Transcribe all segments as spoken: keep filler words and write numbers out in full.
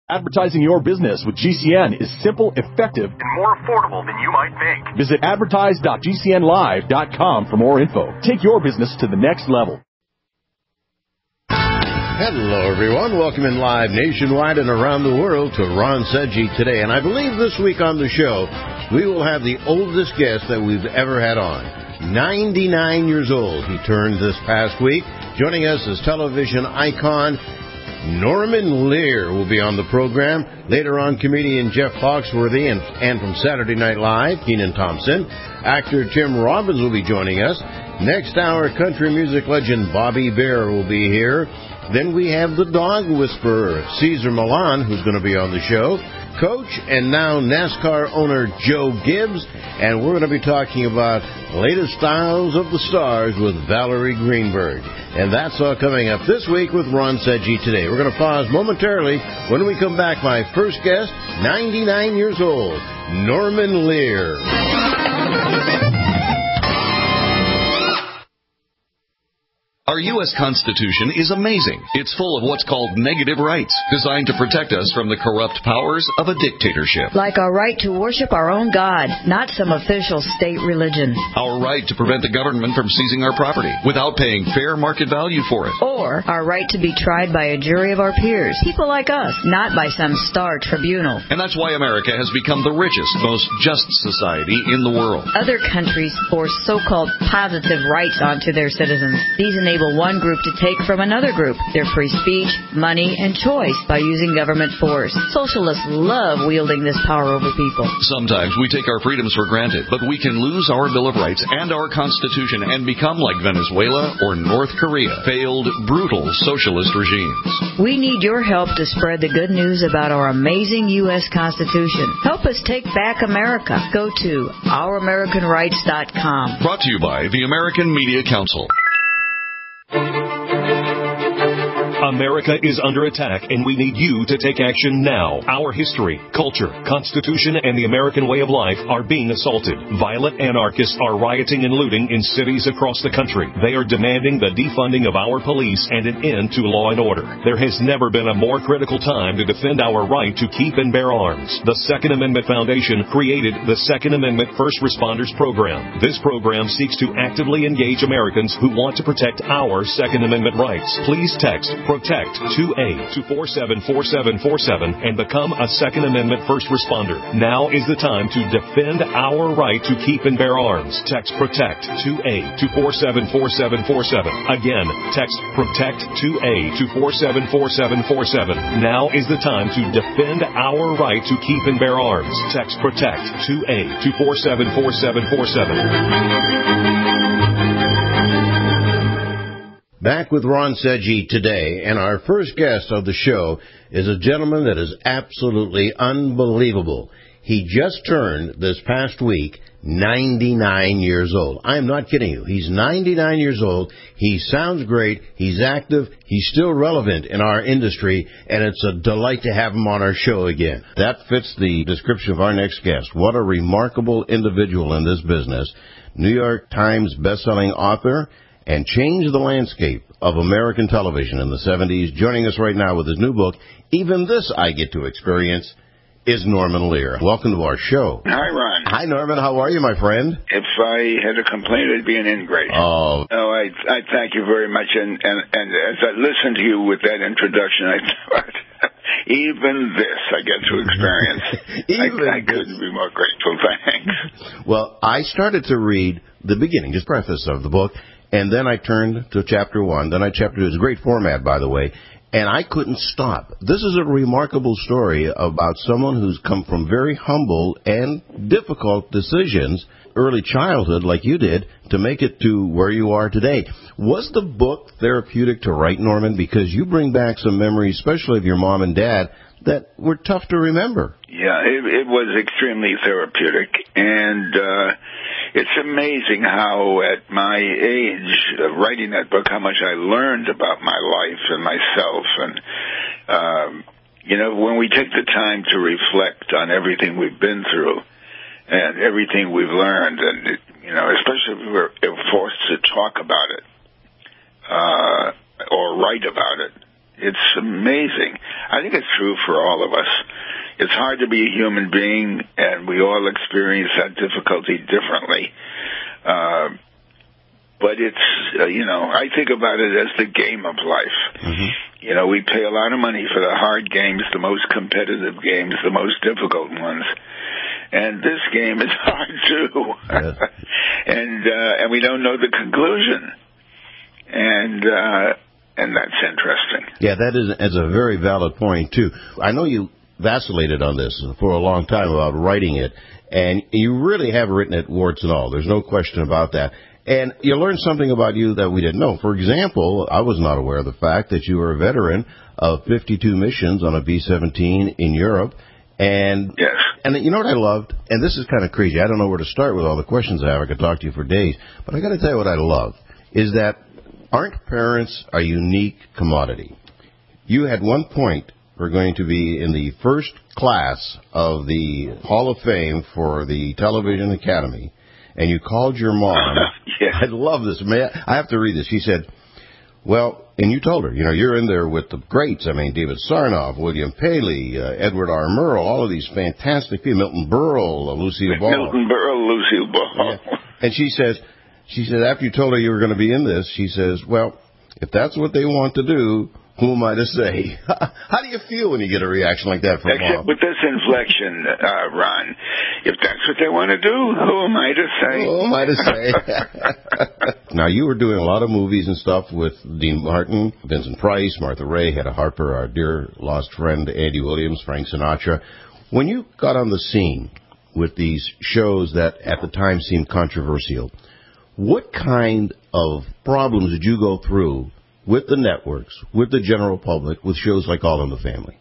Advertising your business with G C N is simple, effective, and more affordable than you might think. Visit advertise dot g c n live dot com for more info. Take your business to the next level. Hello, everyone. Welcome in live nationwide and around the world to Ron Sedgy Today. And I believe this week on the show, we will have the oldest guest that we've ever had on. ninety-nine years old he turned this past week. Joining us is television icon Norman Lear will be on the program. Later on, comedian Jeff Foxworthy and, and from Saturday Night Live, Kenan Thompson. Actor Tim Robbins will be joining us. Next hour, country music legend Bobby Bare will be here. Then we have the dog whisperer, Cesar Millan, who's going to be on the show. Coach and now NASCAR owner Joe Gibbs. And we're going to be talking about latest styles of the stars with Valerie Greenberg. And that's all coming up this week with Ron Sedgy Today. We're going to pause momentarily. When we come back, my first guest, ninety-nine years old, Norman Lear. Our U S Constitution is amazing. It's full of what's called negative rights, designed to protect us from the corrupt powers of a dictatorship. Like our right to worship our own God, not some official state religion. Our right to prevent the government from seizing our property without paying fair market value for it. Or our right to be tried by a jury of our peers, people like us, not by some star tribunal. And that's why America has become the richest, most just society in the world. Other countries force so-called positive rights onto their citizens. These enable one group to take from another group their free speech, money, and choice by using government force. Socialists love wielding this power over people. Sometimes we take our freedoms for granted, but we can lose our Bill of Rights and our Constitution and become like Venezuela or North Korea, failed, brutal socialist regimes. We need your help to spread the good news about our amazing U S Constitution. Help us take back America. Go to our american rights dot com. Brought to you by the American Media Council. America is under attack, and we need you to take action now. Our history, culture, Constitution, and the American way of life are being assaulted. Violent anarchists are rioting and looting in cities across the country. They are demanding the defunding of our police and an end to law and order. There has never been a more critical time to defend our right to keep and bear arms. The Second Amendment Foundation created the Second Amendment First Responders Program. This program seeks to actively engage Americans who want to protect our Second Amendment rights. Please text PROTECT two A to four seven four seven four seven and become a Second Amendment first responder. Now is the time to defend our right to keep and bear arms. Text PROTECT two A to four seven four seven four seven. Again, text PROTECT two A to four seven four seven four seven. Now is the time to defend our right to keep and bear arms. Text PROTECT two A to four seven four seven four seven. Back with Ron Sedgy Today, and our first guest of the show is a gentleman that is absolutely unbelievable. He just turned, this past week, ninety-nine years old. I am not kidding you. He's ninety-nine years old. He sounds great. He's active. He's still relevant in our industry, and it's a delight to have him on our show again. That fits the description of our next guest. What a remarkable individual in this business. New York Times bestselling author, and changed the landscape of American television in the seventies. Joining us right now with his new book, Even This I Get to Experience, is Norman Lear. Welcome to our show. Hi, Ron. Hi, Norman. How are you, my friend? If I had a complaint, it'd be an ingrate. Oh. No, I I thank you very much. And, and, and as I listened to you with that introduction, I thought, even this I get to experience. even I, I couldn't be more grateful. Thanks. Well, I started to read the beginning, just preface of the book, and then I turned to chapter one. Then I chapter two. It's a great format, by the way. And I couldn't stop. This is a remarkable story about someone who's come from very humble and difficult decisions, early childhood like you did, to make it to where you are today. Was the book therapeutic to write, Norman? Because you bring back some memories, especially of your mom and dad, that were tough to remember. Yeah, it, it was extremely therapeutic. And uh, it's amazing how at my age, uh, writing that book, how much I learned about my life and myself. And, um, you know, when we take the time to reflect on everything we've been through and everything we've learned, and, it, you know, especially if we're forced to talk about it uh, or write about it, It's amazing. I think it's true for all of us. It's hard to be a human being, and we all experience that difficulty differently. Uh, but it's, uh, you know, I think about it as the game of life. Mm-hmm. You know, we pay a lot of money for the hard games, the most competitive games, the most difficult ones. And this game is hard, too. Yeah. and uh, and we don't know the conclusion. And uh, and that's interesting. Yeah, that is, is a very valid point, too. I know you vacillated on this for a long time about writing it, and you really have written it warts and all. There's no question about that. And you learned something about you that we didn't know. For example, I was not aware of the fact that you were a veteran of fifty-two missions on a B seventeen in Europe. And yes. And you know what I loved? And this is kind of crazy. I don't know where to start with all the questions I have. I could talk to you for days. But I got to tell you what I love is that aren't parents a unique commodity? You had one point were going to be in the first class of the Hall of Fame for the Television Academy, and you called your mom. Yeah. I love this. Man, I have to read this. She said, well, and you told her, you know, you're in there with the greats. I mean, David Sarnoff, William Paley, uh, Edward R. Murrow, all of these fantastic people, Milton Berle, uh, Lucille Ball. Milton Berle, Lucille Ball. Yeah. And she says, she said, after you told her you were going to be in this, she says, well, if that's what they want to do, who am I to say? How do you feel when you get a reaction like that from Except mom? with this inflection, uh, Ron, if that's what they want to do, who am I to say? Who am I to say? Now, you were doing a lot of movies and stuff with Dean Martin, Vincent Price, Martha Ray, Hedda Harper, our dear lost friend Andy Williams, Frank Sinatra. When you got on the scene with these shows that at the time seemed controversial, what kind of problems did you go through with the networks, with the general public, with shows like All in the Family?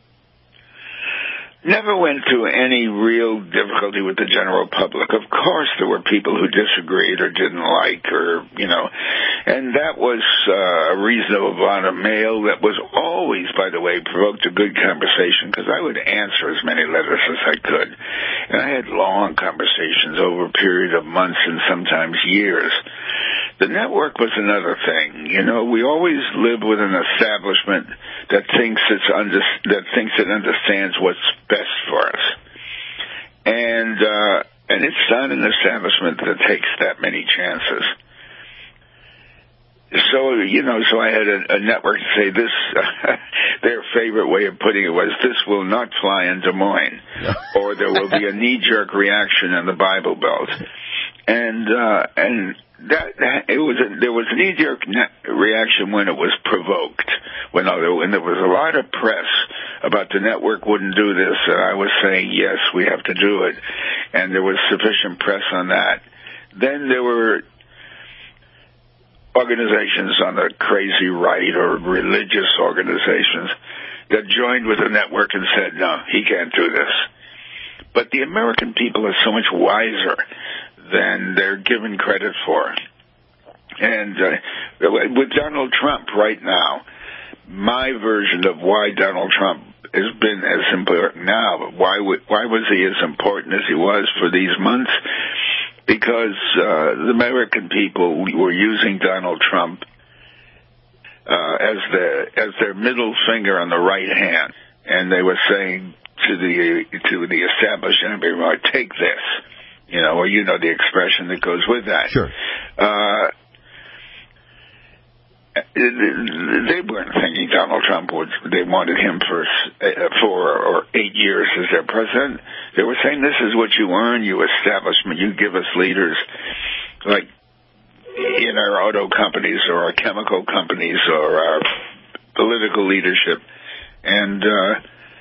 Never went through any real difficulty with the general public. Of course, there were people who disagreed or didn't like, or, you know, and that was uh, a reasonable amount of mail that was always, by the way, provoked a good conversation, because I would answer as many letters as I could. And I had long conversations over a period of months and sometimes years. The network was another thing. You know, we always live with an establishment that thinks it's under, that thinks it understands what's best for us, and uh, and it's not an establishment that takes that many chances. So you know, so I had a, a network to say this. Their favorite way of putting it was, "This will not fly in Des Moines," or there will be a knee-jerk reaction in the Bible Belt, and uh, and. That, that it was a, there was a knee-jerk reaction when it was provoked. When, when there was a lot of press about the network wouldn't do this, and I was saying, yes, we have to do it, and there was sufficient press on that. Then there were organizations on the crazy right or religious organizations that joined with the network and said, no, he can't do this. But the American people are so much wiser than they're given credit for. And uh, with Donald Trump right now, my version of why Donald Trump has been as important now, but why why was he as important as he was for these months? Because uh, the American people were using Donald Trump uh, as the as their middle finger on the right hand, and they were saying to the to the establishment, take this. You know, or you know the expression that goes with that. Sure. Uh, they weren't thinking Donald Trump would. They wanted him for uh, four or eight years as their president. They were saying, "This is what you earn, you establishment. You give us leaders like in our auto companies or our chemical companies or our political leadership, and uh,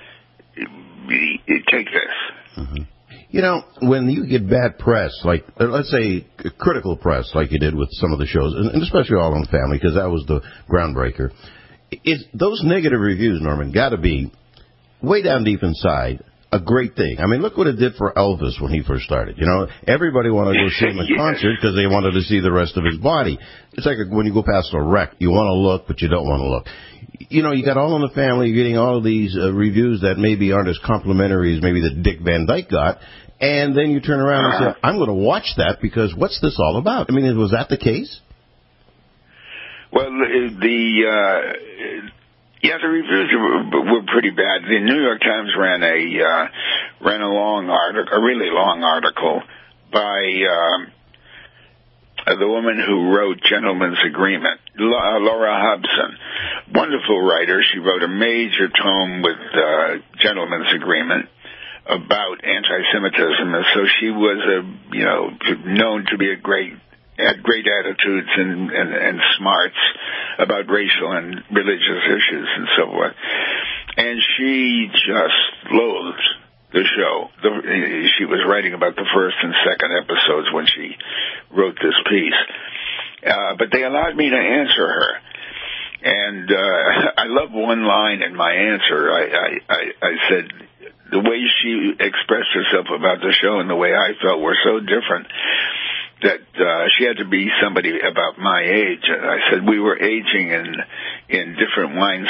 take this." Mm-hmm. You know, when you get bad press, like, let's say critical press, like you did with some of the shows, and especially All in the Family, because that was the groundbreaker, it, those negative reviews, Norman, got to be way down deep inside a great thing. I mean, look what it did for Elvis when he first started. You know, everybody wanted to go see him in yes. concert because they wanted to see the rest of his body. It's like when you go past a wreck, you want to look, but you don't want to look. You know, you got All in the Family, you're getting all of these uh, reviews that maybe aren't as complimentary as maybe that Dick Van Dyke got, and then you turn around and say, I'm going to watch that because what's this all about? I mean, was that the case? Well, the, uh, Yeah, the reviews were, were pretty bad. The New York Times ran a uh, ran a long article, a really long article by uh, the woman who wrote Gentleman's Agreement, Laura Hobson. Wonderful writer. She wrote a major tome with uh, Gentleman's Agreement about anti-Semitism, and so she was a you know known to be a great. Had great attitudes and, and, and smarts about racial and religious issues and so forth. And she just loathed the show. The, she was writing about the first and second episodes when she wrote this piece. Uh, but they allowed me to answer her. And uh, I love one line in my answer. I, I, I, I said, the way she expressed herself about the show and the way I felt were so different that uh, she had to be somebody about my age. And I said we were aging in in different wine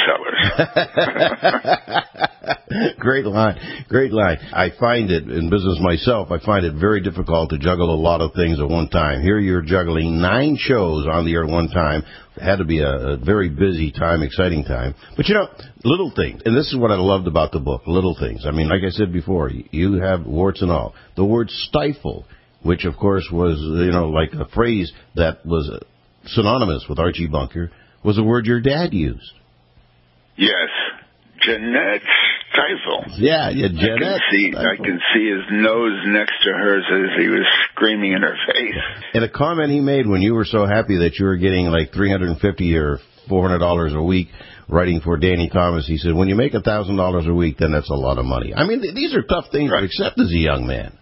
cellars. Great line. Great line. I find it, in business myself, I find it very difficult to juggle a lot of things at one time. Here you're juggling nine shows on the air at one time. It had to be a, a very busy time, exciting time. But, you know, little things. And this is what I loved about the book, little things. I mean, like I said before, you have warts and all. The word stifle, which, of course, was, you know, like a phrase that was synonymous with Archie Bunker, was a word your dad used. Yes. Jeanette Stifle. Yeah, yeah, Jeanette I can see, Stifle. I can see his nose next to hers as he was screaming in her face. And a comment he made when you were so happy that you were getting like three hundred fifty dollars or four hundred dollars a week writing for Danny Thomas, he said, when you make one thousand dollars a week, then that's a lot of money. I mean, th- these are tough things right. to accept as a young man.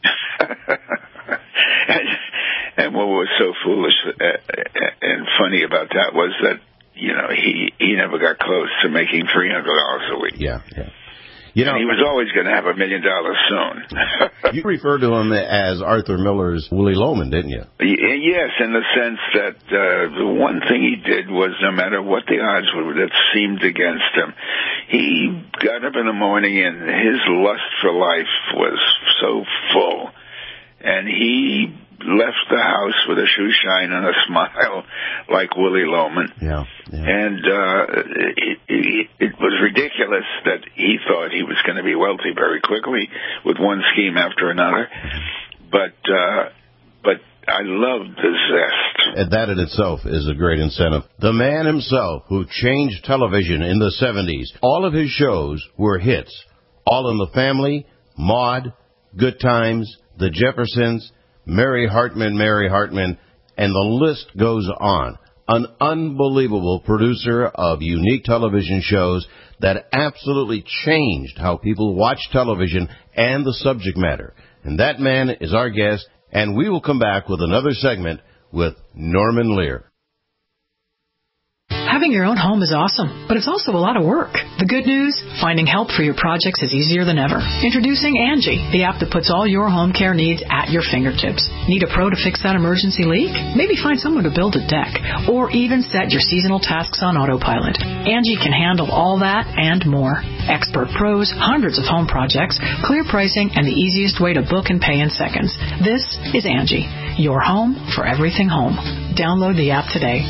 and, and what was so foolish and funny about that was that, you know, he, he never got close to making three hundred dollars a week. Yeah, yeah. You know, and he was always going to have a million dollars soon. You referred to him as Arthur Miller's Willy Loman, didn't you? Yes, in the sense that uh, the one thing he did was, no matter what the odds were that seemed against him, he got up in the morning and his lust for life was so full. And he left the house with a shoe shine and a smile like Willy Loman. Yeah, yeah. And uh, it, it, it was ridiculous that he thought he was going to be wealthy very quickly with one scheme after another. But uh, but I loved the zest. And that in itself is a great incentive. The man himself who changed television in the seventies, all of his shows were hits. All in the Family, Maude, Good Times, The Jeffersons, Mary Hartman, Mary Hartman, and the list goes on. An unbelievable producer of unique television shows that absolutely changed how people watch television and the subject matter. And that man is our guest, and we will come back with another segment with Norman Lear. Having your own home is awesome, but it's also a lot of work. The good news? Finding help for your projects is easier than ever. Introducing Angie, the app that puts all your home care needs at your fingertips. Need a pro to fix that emergency leak? Maybe find someone to build a deck, or even set your seasonal tasks on autopilot. Angie can handle all that and more. Expert pros, hundreds of home projects, clear pricing, and the easiest way to book and pay in seconds. This is Angie, your home for everything home. Download the app today.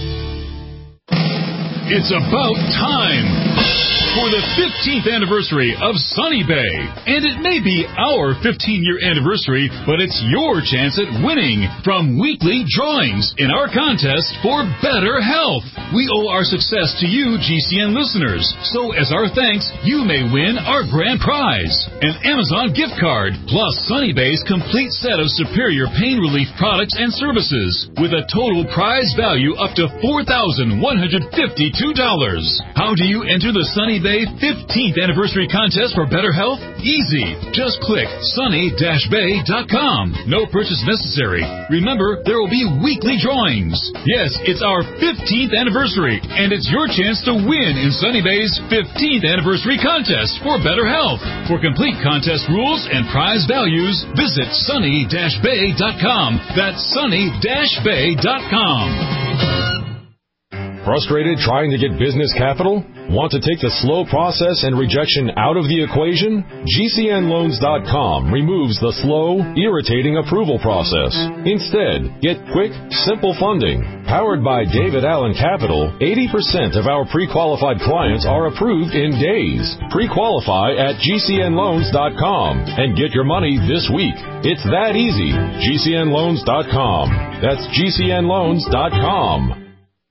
It's about time for the fifteenth anniversary of Sunny Bay. And it may be our fifteen-year anniversary, but it's your chance at winning from weekly drawings in our contest for better health. We owe our success to you, G C N listeners. So as our thanks, you may win our grand prize, an Amazon gift card, plus Sunny Bay's complete set of superior pain relief products and services, with a total prize value up to four thousand one hundred fifty-two dollars. How do you enter the Sunny Bay fifteenth Anniversary Contest for Better Health? Easy. Just click sunny dash bay dot com. No purchase necessary. Remember, there will be weekly drawings. Yes, it's our fifteenth anniversary, and it's your chance to win in Sunny Bay's fifteenth Anniversary Contest for Better Health. For complete contest rules and prize values, visit sunny dash bay dot com. That's sunny dash bay dot com. Frustrated trying to get business capital? Want to take the slow process and rejection out of the equation? G C N loans dot com removes the slow, irritating approval process. Instead, get quick, simple funding. Powered by David Allen Capital, eighty percent of our pre-qualified clients are approved in days. Pre-qualify at G C N loans dot com and get your money this week. It's that easy. G C N loans dot com. That's G C N loans dot com.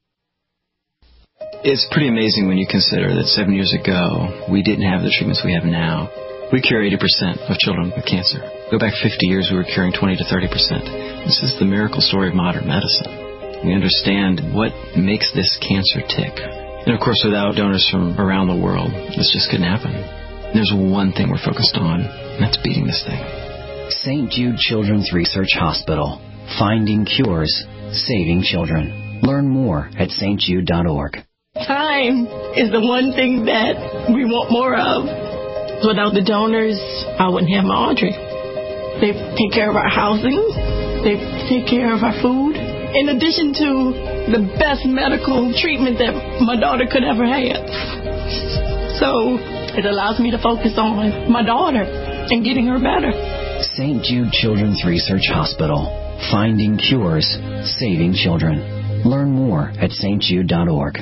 It's pretty amazing when you consider that seven years ago, we didn't have the treatments we have now. We cure eighty percent of children with cancer. Go back fifty years, we were curing twenty to thirty percent. This is the miracle story of modern medicine. We understand what makes this cancer tick. And of course, without donors from around the world, this just couldn't happen. And there's one thing we're focused on, and that's beating this thing. Saint Jude Children's Research Hospital. Finding cures, saving children. Learn more at S T Jude dot org. Time is the one thing that we want more of. Without the donors, I wouldn't have my Audrey. They take care of our housing. They take care of our food. In addition to the best medical treatment that my daughter could ever have. So it allows me to focus on my daughter and getting her better. Saint Jude Children's Research Hospital. Finding cures, saving children. Learn more at S T Jude dot org.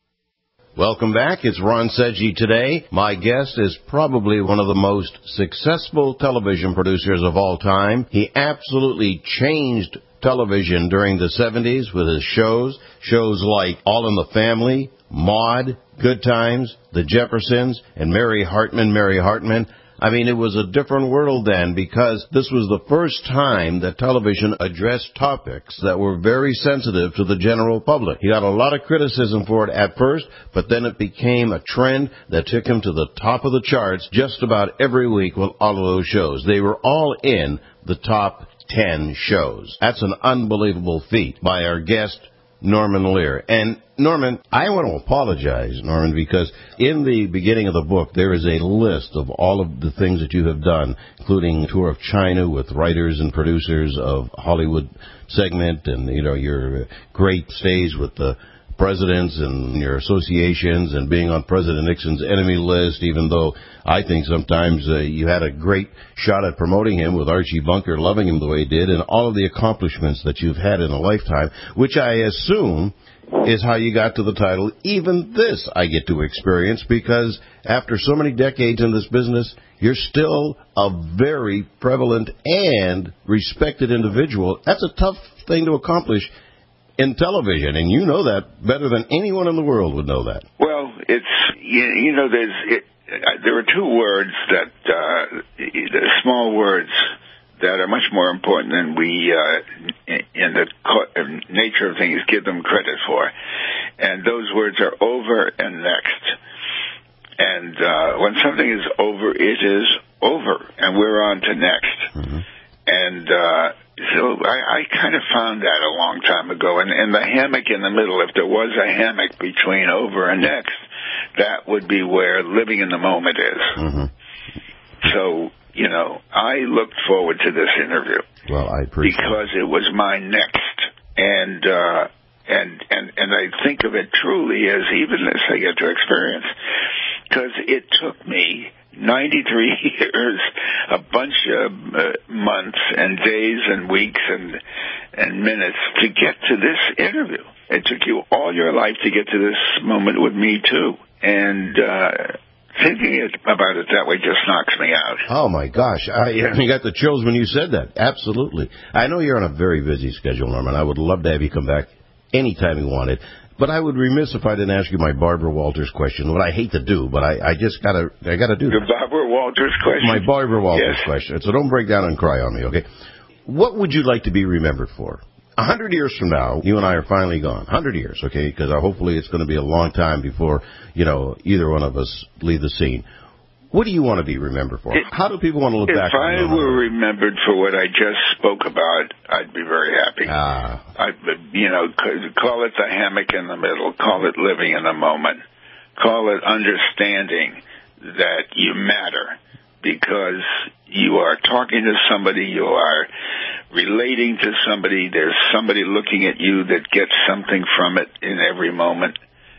Welcome back. It's Ron Sedgwick today. My guest is probably one of the most successful television producers of all time. He absolutely changed television during the seventies with his shows, shows like All in the Family, Maude, Good Times, The Jeffersons, and Mary Hartman, Mary Hartman. I mean, it was a different world then because this was the first time that television addressed topics that were very sensitive to the general public. He got a lot of criticism for it at first, but then it became a trend that took him to the top of the charts just about every week with all of those shows. They were all in the top ten shows. That's an unbelievable feat by our guest, Norman Lear. And Norman, I want to apologize, Norman, because in the beginning of the book, there is a list of all of the things that you have done, including a tour of China with writers and producers of Hollywood segment and, you know, your great stays with the presidents and your associations and being on President Nixon's enemy list, even though I think sometimes uh, you had a great shot at promoting him with Archie Bunker, loving him the way he did, and all of the accomplishments that you've had in a lifetime, which I assume is how you got to the title, Even This I Get to Experience, because after so many decades in this business, you're still a very prevalent and respected individual. That's a tough thing to accomplish in television, and you know that better than anyone in the world would know that. Well, it's, you, you know, there's it, uh, there are two words that, uh, the small words that are much more important than we, uh, in the nature of things, give them credit for. And those words are over and next. And uh, when something is over, it is over, and we're on to next. Mm-hmm. And uh, so I, I kind of found that a long time ago. And, and the hammock in the middle, if there was a hammock between over and next, that would be where living in the moment is. Mm-hmm. So, you know, I looked forward to this interview. Well, I appreciate it. Because it was my next. And, uh, and, and, and I think of it truly as even this I get to experience. Because it took me ninety-three years, a bunch of uh, months and days and weeks and and minutes to get to this interview. It took you all your life to get to this moment with me, too. And uh, thinking it, about it that way just knocks me out. Oh, my gosh. I, I got the chills when you said that. Absolutely. I know you're on a very busy schedule, Norman. I would love to have you come back anytime you wanted. But I would remiss if I didn't ask you my Barbara Walters question, what I hate to do, but I, I just gotta, I gotta do that. The Barbara Walters question? My Barbara Walters yes. question. So don't break down and cry on me, okay? What would you like to be remembered for? A hundred years from now, you and I are finally gone. A hundred years, okay? Because hopefully it's going to be a long time before, you know, either one of us leave the scene. What do you want to be remembered for? It, How do people want to look if back on If I were remembered for what I just spoke about, I'd be very happy. Ah. I'd, you know, call it the hammock in the middle. Call it living in the moment. Call it understanding that you matter because you are talking to somebody, you are relating to somebody. There's somebody looking at you that gets something from it in every moment.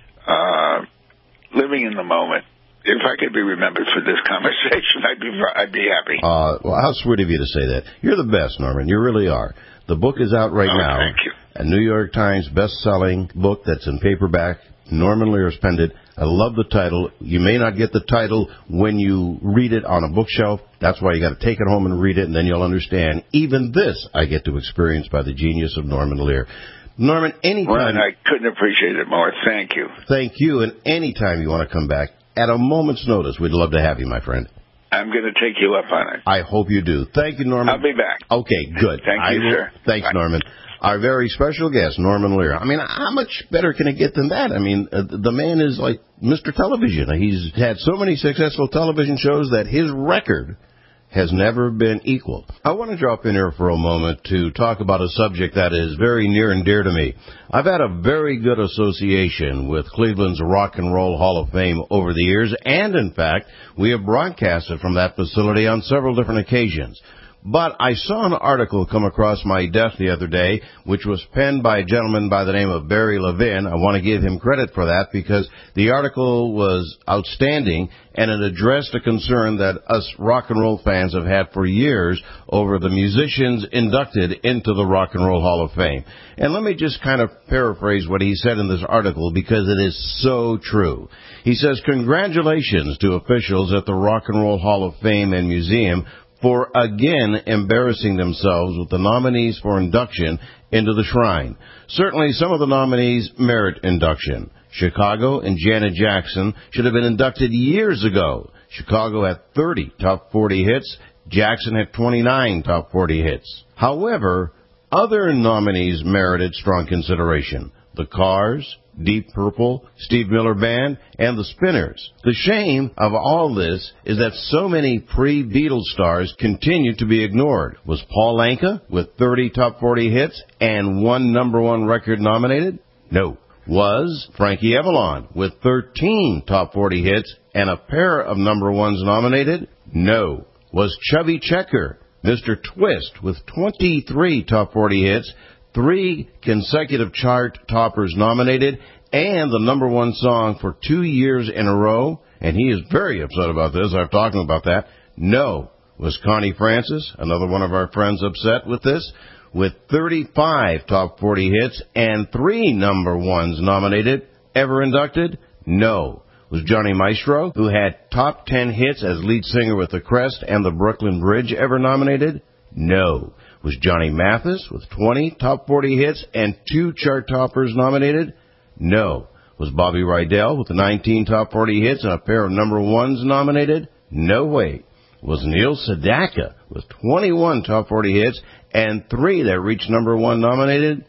Uh, living in the moment. If I could be remembered for this conversation, I'd be I'd be happy. Uh, well, how sweet of you to say that. You're the best, Norman. You really are. The book is out right oh, now. Thank you. A New York Times best-selling book that's in paperback. Norman Lear's penned it. I love the title. You may not get the title when you read it on a bookshelf. That's why you got to take it home and read it, and then you'll understand. Even this I get to experience by the genius of Norman Lear. Norman, anytime... Well, I couldn't appreciate it more. Thank you. Thank you, and anytime you want to come back, at a moment's notice, we'd love to have you, my friend. I'm going to take you up on it. I hope you do. Thank you, Norman. I'll be back. Okay, good. Thank I you, will, sir. Thanks, Bye. Norman. Our very special guest, Norman Lear. I mean, how much better can it get than that? I mean, uh, the man is like Mister Television. He's had so many successful television shows that his record has never been equal. I want to drop in here for a moment to talk about a subject that is very near and dear to me. I've had a very good association with Cleveland's Rock and Roll Hall of Fame over the years, and in fact, we have broadcasted from that facility on several different occasions. But I saw an article come across my desk the other day, which was penned by a gentleman by the name of Barry Levin. I want to give him credit for that because the article was outstanding, and it addressed a concern that us rock and roll fans have had for years over the musicians inducted into the Rock and Roll Hall of Fame. And let me just kind of paraphrase what he said in this article because it is so true. He says, "Congratulations to officials at the Rock and Roll Hall of Fame and Museum for again embarrassing themselves with the nominees for induction into the shrine. Certainly some of the nominees merit induction. Chicago and Janet Jackson should have been inducted years ago. Chicago had thirty top forty hits. Jackson had twenty-nine top forty hits. However, other nominees merited strong consideration. The Cars, Deep Purple, Steve Miller Band, and the Spinners. The shame of all this is that so many pre-Beatles stars continue to be ignored. Was Paul Anka with thirty top forty hits and one number one record nominated? No. Was Frankie Avalon with thirteen top forty hits and a pair of number ones nominated? No. Was Chubby Checker, Mister Twist, with twenty-three top forty hits, three consecutive chart toppers nominated, and the number one song for two years in a row? And he is very upset about this. I've talked to him about that. No. Was Connie Francis, another one of our friends, upset with this? With thirty-five top forty hits and three number ones nominated, ever inducted? No. Was Johnny Maestro, who had top ten hits as lead singer with The Crest and the Brooklyn Bridge, ever nominated? No. Was Johnny Mathis with twenty top forty hits and two chart toppers nominated? No. Was Bobby Rydell with nineteen top forty hits and a pair of number ones nominated? No way. Was Neil Sedaka with twenty-one top forty hits and three that reached number one nominated?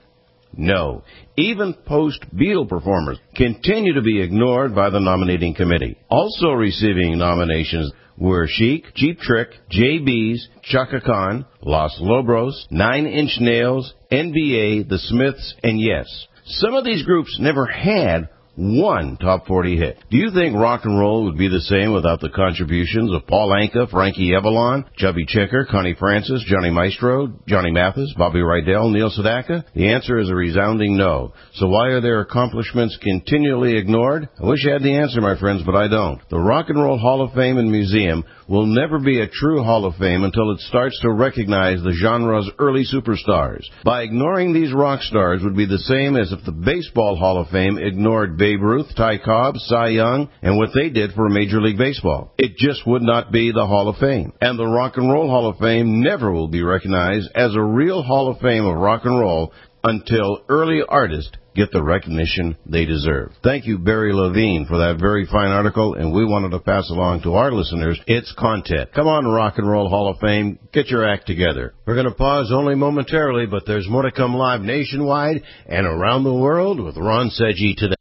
No. Even post-Beatle performers continue to be ignored by the nominating committee. Also receiving nominations were Chic, Cheap Trick, J B's, Chaka Khan, Los Lobos, Nine Inch Nails, N B A, The Smiths, and Yes. Some of these groups never had one top forty hit. Do you think rock and roll would be the same without the contributions of Paul Anka, Frankie Avalon, Chubby Checker, Connie Francis, Johnny Maestro, Johnny Mathis, Bobby Rydell, Neil Sedaka? The answer is a resounding no. So why are their accomplishments continually ignored? I wish I had the answer, my friends, but I don't. The Rock and Roll Hall of Fame and Museum will never be a true Hall of Fame until it starts to recognize the genre's early superstars. By ignoring these rock stars would be the same as if the Baseball Hall of Fame ignored Babe Ruth, Ty Cobb, Cy Young, and what they did for Major League Baseball. It just would not be the Hall of Fame. And the Rock and Roll Hall of Fame never will be recognized as a real Hall of Fame of rock and roll until early artists get the recognition they deserve. Thank you, Barry Levine, for that very fine article, and we wanted to pass along to our listeners its content. Come on, Rock and Roll Hall of Fame, get your act together. We're going to pause only momentarily, but there's more to come live nationwide and around the world with Ron Seggi today.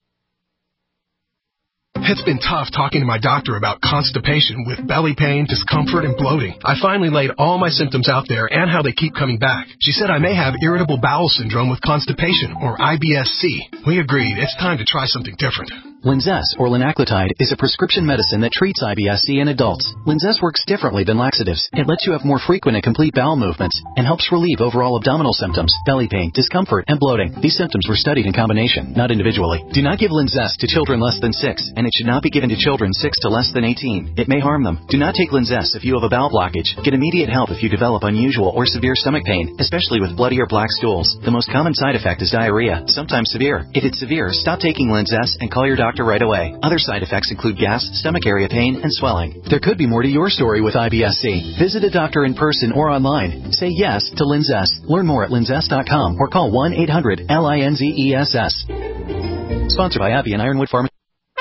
It's been tough talking to my doctor about constipation with belly pain, discomfort, and bloating. I finally laid all my symptoms out there and how they keep coming back. She said I may have irritable bowel syndrome with constipation, or I B S C. We agreed it's time to try something different. Linzess, or linaclotide, is a prescription medicine that treats I B S C in adults. Linzess works differently than laxatives. It lets you have more frequent and complete bowel movements and helps relieve overall abdominal symptoms, belly pain, discomfort, and bloating. These symptoms were studied in combination, not individually. Do not give Linzess to children less than six, and it should not be given to children six to less than eighteen. It may harm them. Do not take Linzess if you have a bowel blockage. Get immediate help if you develop unusual or severe stomach pain, especially with bloody or black stools. The most common side effect is diarrhea, sometimes severe. If it's severe, stop taking Linzess and call your doctor right away. Other side effects include gas, stomach area pain, and swelling. There could be more to your story with I B S C. Visit a doctor in person or online. Say yes to Linzess. Learn more at linzess dot com or call one eight hundred L I N Z E S S. Sponsored by Abbey and Ironwood Pharma.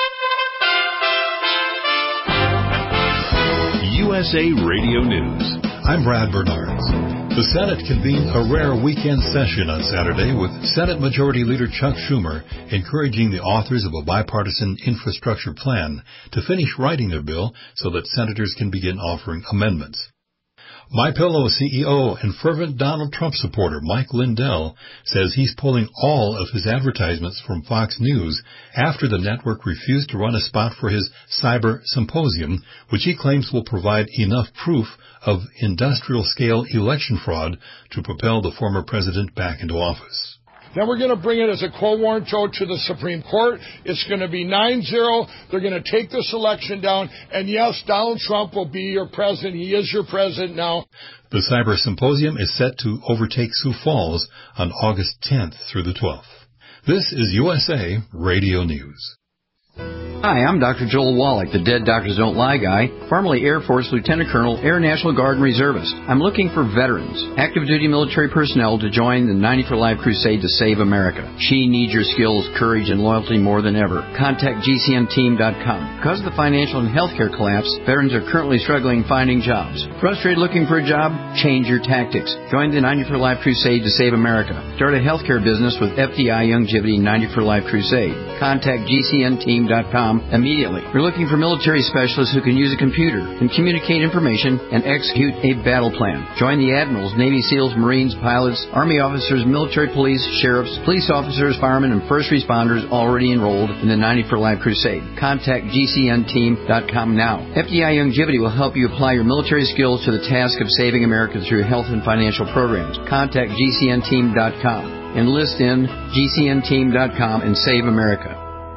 U S A Radio News. I'm Brad Bernards. The Senate convened a rare weekend session on Saturday with Senate Majority Leader Chuck Schumer encouraging the authors of a bipartisan infrastructure plan to finish writing their bill so that senators can begin offering amendments. MyPillow C E O and fervent Donald Trump supporter Mike Lindell says he's pulling all of his advertisements from Fox News after the network refused to run a spot for his cyber symposium, which he claims will provide enough proof of industrial-scale election fraud to propel the former president back into office. Then we're going to bring it as a quo warranto to the Supreme Court. It's going to be nine zero. They're going to take this election down. And yes, Donald Trump will be your president. He is your president now. The Cyber Symposium is set to overtake Sioux Falls on August tenth through the twelfth. This is U S A Radio News. Hi, I'm Doctor Joel Wallach, the Dead Doctors Don't Lie guy, formerly Air Force Lieutenant Colonel, Air National Guard and Reservist. I'm looking for veterans, active duty military personnel to join the ninety for Life crusade to save America. She needs your skills, courage, and loyalty more than ever. Contact G C N team dot com. Because of the financial and healthcare collapse, veterans are currently struggling finding jobs. Frustrated looking for a job? Change your tactics. Join the ninety for Life crusade to save America. Start a healthcare business with F D I Youngevity ninety for Life crusade. Contact G C N team dot com immediately. We're looking for military specialists who can use a computer and communicate information and execute a battle plan. Join the admirals, Navy SEALs, Marines, pilots, Army officers, military police, sheriffs, police officers, firemen, and first responders already enrolled in the ninety for Life crusade. Contact G C N team dot com now. F D I Youngevity will help you apply your military skills to the task of saving America through health and financial programs. Contact G C N team dot com. Enlist in G C N team dot com and save America.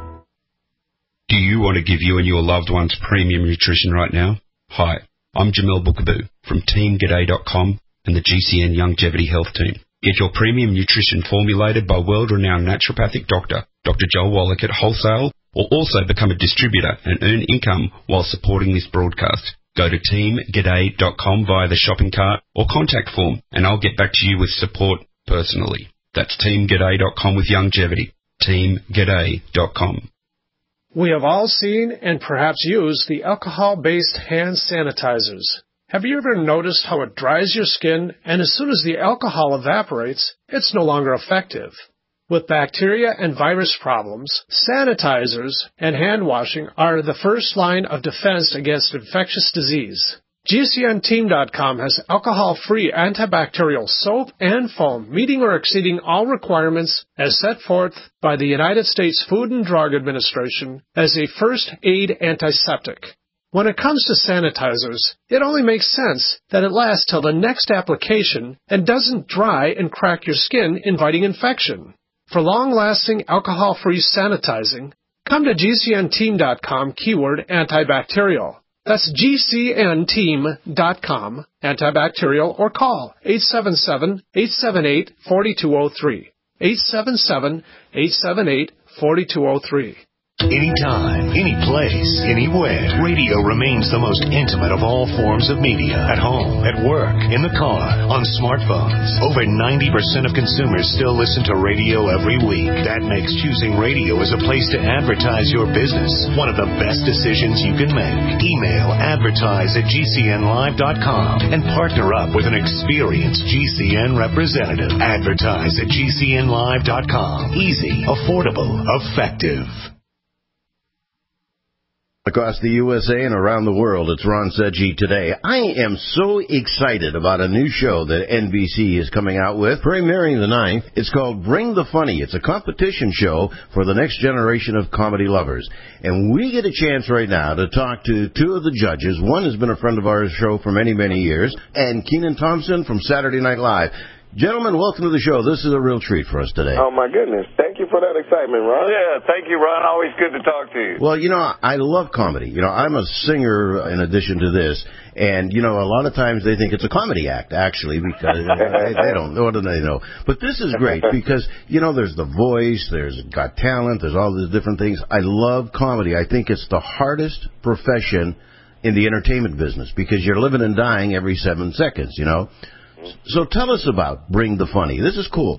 Do you want to give you and your loved ones premium nutrition right now? Hi, I'm Jamel Bookaboo from team g'day dot com and the G C N Youngevity Health Team. Get your premium nutrition formulated by world-renowned naturopathic doctor, Doctor Joel Wallach at wholesale, or also become a distributor and earn income while supporting this broadcast. Go to team g'day dot com via the shopping cart or contact form, and I'll get back to you with support personally. That's team g'day dot com with Youngevity. team g'day dot com. We have all seen and perhaps used the alcohol-based hand sanitizers. Have you ever noticed how it dries your skin, and as soon as the alcohol evaporates, it's no longer effective? With bacteria and virus problems, sanitizers and hand washing are the first line of defense against infectious disease. G C N team dot com has alcohol-free antibacterial soap and foam meeting or exceeding all requirements as set forth by the United States Food and Drug Administration as a first aid antiseptic. When it comes to sanitizers, it only makes sense that it lasts till the next application and doesn't dry and crack your skin, inviting infection. For long-lasting alcohol-free sanitizing, come to G C N team dot com keyword antibacterial. That's G C N team dot com, antibacterial, or call eight seven seven, eight seven eight, four two zero three. eight seven seven, eight seven eight, four two zero three. Anytime, any place, anywhere, radio remains the most intimate of all forms of media. At home, at work, in the car, on smartphones. Over ninety percent of consumers still listen to radio every week. That makes choosing radio as a place to advertise your business one of the best decisions you can make. Email advertise at G C N live dot com and partner up with an experienced G C N representative. Advertise at G C N live dot com. Easy, affordable, effective. Across the U S A and around the world, it's Ron Sedgwick Today. I am so excited about a new show that N B C is coming out with, premiering the ninth. It's called Bring the Funny. It's a competition show for the next generation of comedy lovers. And we get a chance right now to talk to two of the judges. One has been a friend of our show for many, many years, and Kenan Thompson from Saturday Night Live. Gentlemen, welcome to the show. This is a real treat for us today. Oh, my goodness. Thank you for that excitement, Ron. Yeah, thank you, Ron. Always good to talk to you. Well, you know, I love comedy. You know, I'm a singer in addition to this. And, you know, a lot of times they think it's a comedy act, actually, because they, they don't know. What do they know? But this is great because, you know, there's The Voice, there's Got Talent, there's all these different things. I love comedy. I think it's the hardest profession in the entertainment business because you're living and dying every seven seconds, you know. So tell us about Bring the Funny. This is cool.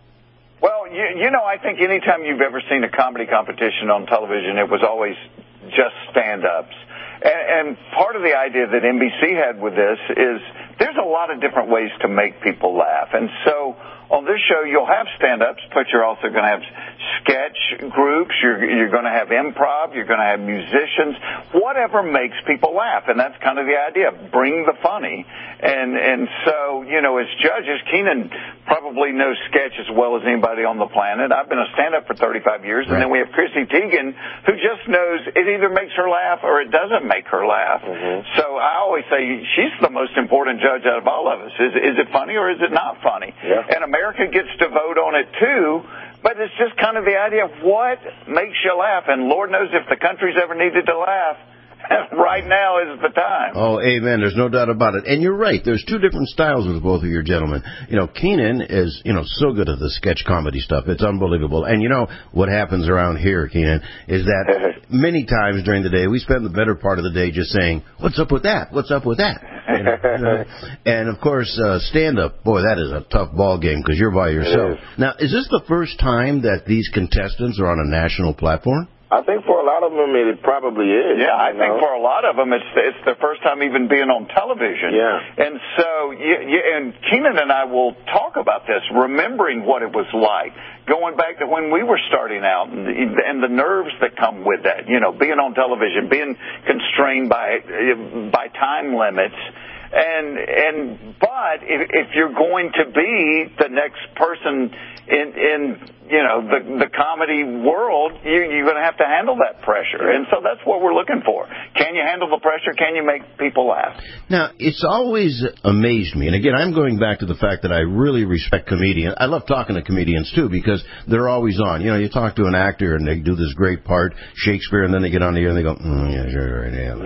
Well, you, you know, I think anytime you've ever seen a comedy competition on television, it was always just stand-ups. And, and part of the idea that N B C had with this is there's a lot of different ways to make people laugh. And so on this show, you'll have stand-ups, but you're also going to have sketch groups. You're, you're going to have improv. You're going to have musicians. Whatever makes people laugh. And that's kind of the idea. Bring the funny. And, and so, you know, as judges, Kenan probably knows sketch as well as anybody on the planet. I've been a stand-up for thirty-five years. And then we have Chrissy Teigen, who just knows it either makes her laugh or it doesn't make her laugh. Mm-hmm. So I always say she's the most important judge out of all of us. Is, is it funny or is it not funny? Yeah. And America gets to vote on it, too. But it's just kind of the idea of what makes you laugh. And Lord knows if the country's ever needed to laugh, right now is the time. Oh, amen. There's no doubt about it. And you're right. There's two different styles with both of your gentlemen. You know, Kenan is, you know, so good at the sketch comedy stuff. It's unbelievable. And you know what happens around here, Kenan, is that many times during the day, we spend the better part of the day just saying, what's up with that? What's up with that? You know, you know? And, of course, uh, stand-up, boy, that is a tough ball game because you're by yourself. Now, is this the first time that these contestants are on a national platform? I think for a lot of them it probably is. Yeah, I think for a lot of them it's it's their first time even being on television. Yeah. And so, you, you, and Kenan and I will talk about this, remembering what it was like, going back to when we were starting out and the, and the nerves that come with that, you know, being on television, being constrained by by time limits. And and but if, if you're going to be the next person in in you know the the comedy world, you, you're going to have to handle that pressure, and so that's what we're looking for. Can you handle the pressure? Can you make people laugh? Now, it's always amazed me, and again, I'm going back to the fact that I really respect comedians. I love talking to comedians too because they're always on. You know, you talk to an actor and they do this great part, Shakespeare, and then they get on the air and they go, mm, yeah, sure, right, yeah.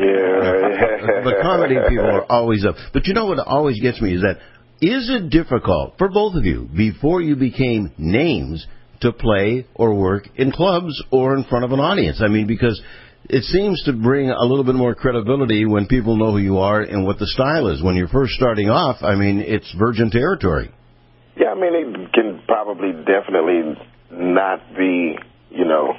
Yeah. The comedy people are always up. But you know what always gets me is that, is it difficult for both of you, before you became names, to play or work in clubs or in front of an audience? I mean, because it seems to bring a little bit more credibility when people know who you are and what the style is. When you're first starting off, I mean, it's virgin territory. Yeah, I mean, it can probably definitely not be, you know,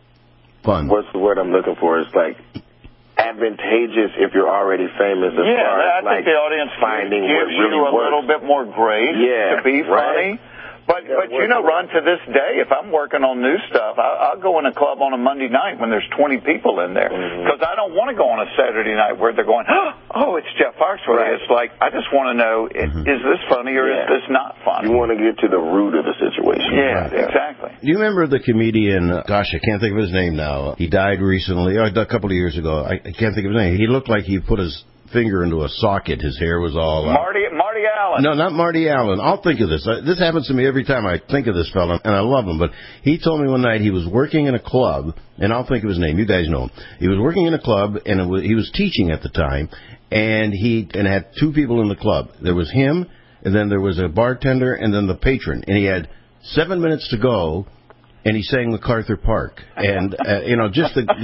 fun. What's the word I'm looking for? It's like advantageous if you're already famous. As yeah, far as, I like, think the audience finding gives what really you a works. little bit more grace yeah, to be funny. Right. But, but you know, Ron, to this day, if I'm working on new stuff, I, I'll go in a club on a Monday night when there's twenty people in there. Because mm-hmm. I don't want to go on a Saturday night where they're going, oh, it's Jeff Foxworthy. Right. It's like, I just want to know, mm-hmm. is this funny or yeah. is this not funny? You want to get to the root of the situation. Yeah, right. Exactly. Do you remember the comedian, gosh, I can't think of his name now. He died recently, a couple of years ago. I, I can't think of his name. He looked like he put his finger into a socket. His hair was all... Uh, Marty Marty Allen. No, not Marty Allen. I'll think of this. This happens to me every time I think of this fella, and I love him. But he told me one night he was working in a club, and I'll think of his name. You guys know him. He was working in a club, and it was, he was teaching at the time, and he and had two people in the club. There was him, and then there was a bartender, and then the patron. And he had seven minutes to go, and he sang MacArthur Park. And, uh, you know, just the...